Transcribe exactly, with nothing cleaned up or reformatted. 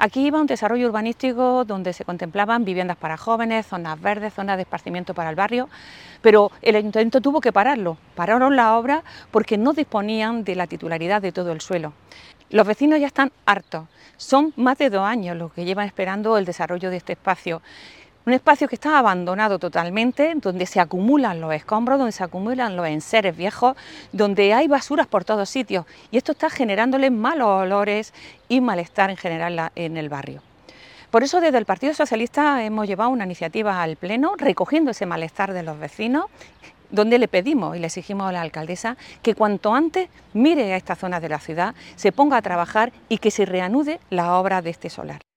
Aquí iba un desarrollo urbanístico donde se contemplaban viviendas para jóvenes, zonas verdes, zonas de esparcimiento para el barrio, pero el ayuntamiento tuvo que pararlo, pararon la obra porque no disponían de la titularidad de todo el suelo. Los vecinos ya están hartos, son más de dos años los que llevan esperando el desarrollo de este espacio. Un espacio que está abandonado totalmente, donde se acumulan los escombros, donde se acumulan los enseres viejos, donde hay basuras por todos sitios, y esto está generándoles malos olores y malestar en general en el barrio. Por eso desde el Partido Socialista hemos llevado una iniciativa al Pleno recogiendo ese malestar de los vecinos, donde le pedimos y le exigimos a la alcaldesa que cuanto antes mire a esta zona de la ciudad, se ponga a trabajar y que se reanude la obra de este solar.